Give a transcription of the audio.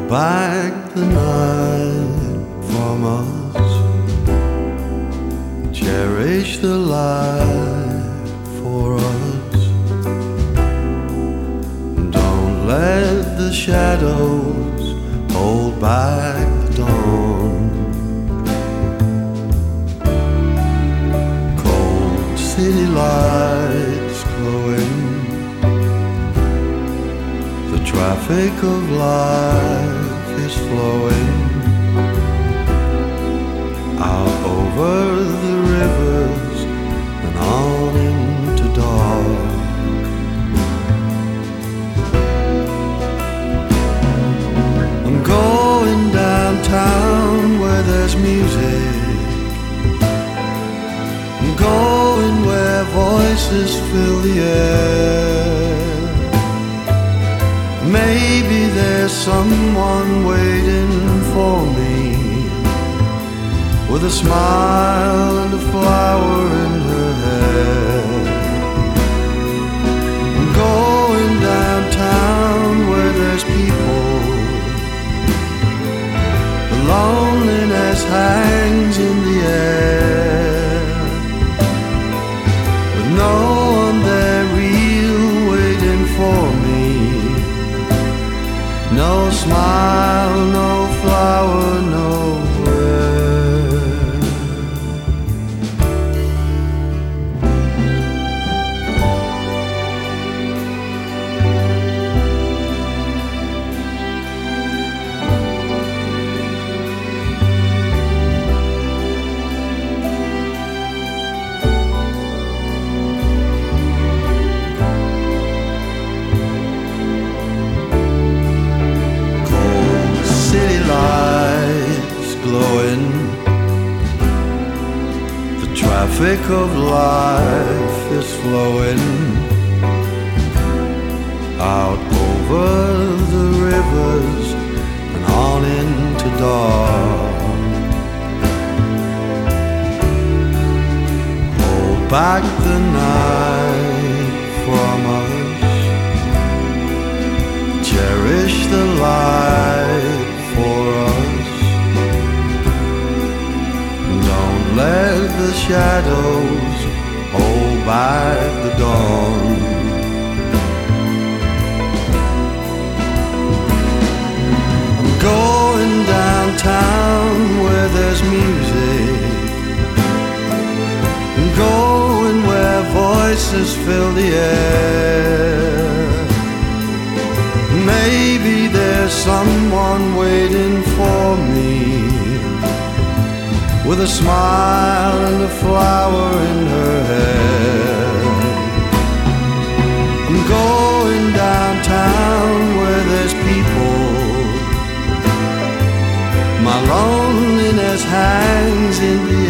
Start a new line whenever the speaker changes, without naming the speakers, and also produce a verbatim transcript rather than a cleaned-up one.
back the night from us. Cherish the light for us. Don't let the shadows hold back the dawn. Cold city lights glowing, the traffic of life is flowing out over the rivers and on into dark. I'm going downtown where there's music. I'm going where voices fill the air. Maybe there's someone waiting for me, with a smile and a flower in her hair. I'm going downtown where there's people. The loneliness hangs in the air, with no one there real waiting for me. No smile, no flower, nowhere. Glowing, the traffic of life is flowing out over the rivers and on into dark. Hold back the night from us. Cherish the light for us. Let the shadows hold back the dawn. I'm going downtown where there's music. I'm going where voices fill the air. Maybe there's someone waiting for me, with a smile and a flower in her hair. I'm going downtown where there's people. My loneliness hangs in the